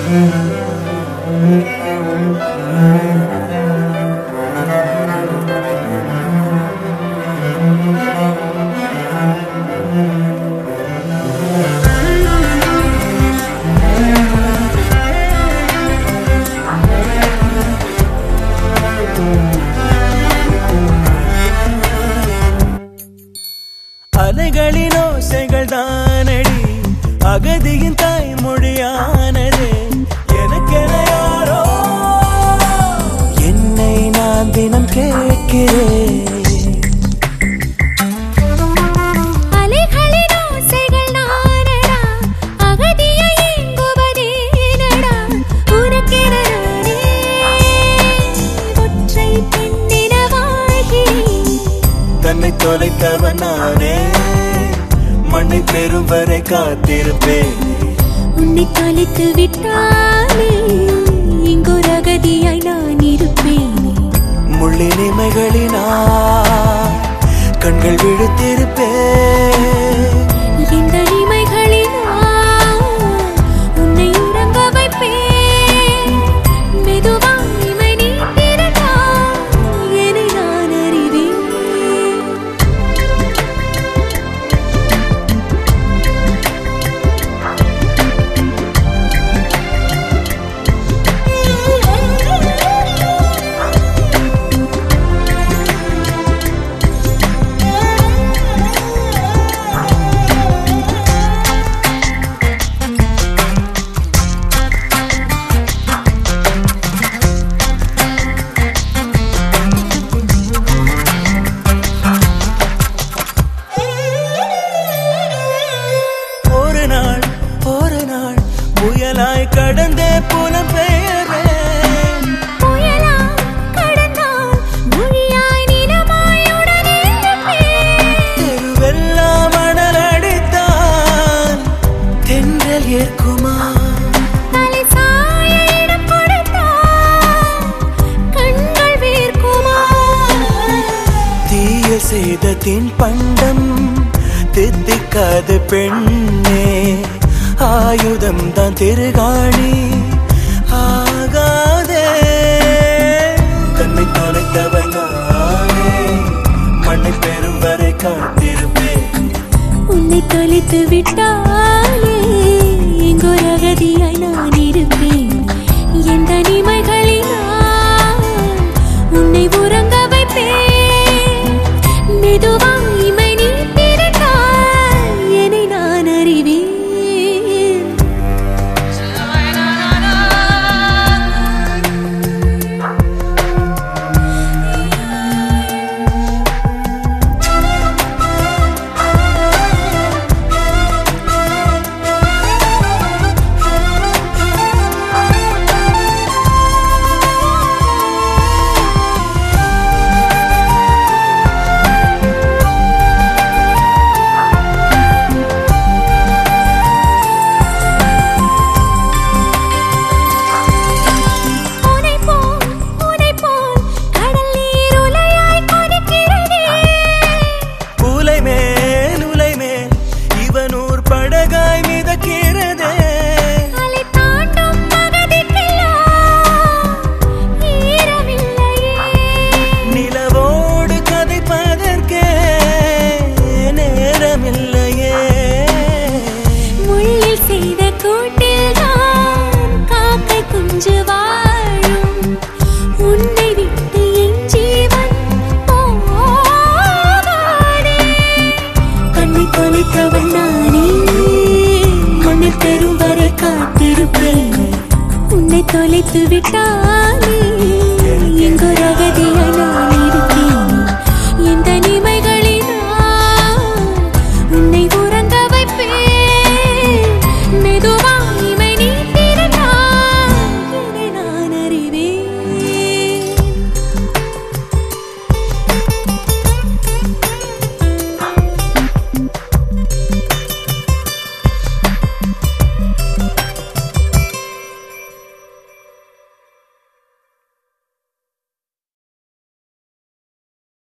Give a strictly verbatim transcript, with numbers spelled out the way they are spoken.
அலைகளின் ஓசைகள் தானடி அகதியின் தாய்மொழியானது. எனக்கென யாரோ என்னை நான் தினம் கேட்கிறேன். அலைகளின் ஓசைகள் நானடா அகதியை எங்குவதேனடா உனக்கென நானே ஒற்றை பெண்ணென வாழ்கிறேன். தன்னை தொலைத்தவன் நானே மண்ணை பெறும் வரை காத்திருப்பேன். உன்னை தொலைத்து விட்டாலே இங்கொரு அகதியாய் நான் இருப்பேன். முள்ளின் இமைகளினால் கண்கள் விழுத்திருப்பேன். இந்த இமைகளினால் உன்னை உறங்க வைப்பேன். மெதுவா இமை நீ திறந்தால் என்னை நான் அறிவேன். ஒரு நாள் ஒரு நாள் புயலாய் கடந்தே புலம் பெயர்வேன். புயலா கடந்தால் மொழியாய் நிலமாய் உடனே இருப்பேன். தெருவெல்லாம் மணல் அடித்தால் தென்றல் ஏற்குமா? தலை சாய இடம் கொடுத்தால் கண்கள் வேர்க்குமா? தீய செய்த தின் பண்டம் தித்திக்காத பெண்ணே ஆயுதம் தான் திருகாணி ஆகாதே. தன்னை தொலைத்தவன் நானே மண்ணை பெறும் வரை காத்திருப்பேன். உன்னை தொலைத்து விட்டாலே இங்கொரு அகதியாய் நான் இருப்பேன். எந்த நிமைகளினால் உன்னை உறங்க வைப்பேன். மெதுவா இமை நீ திறந்தால் என்னை நான் அறிவேன். தொலைத்து விட்டார்.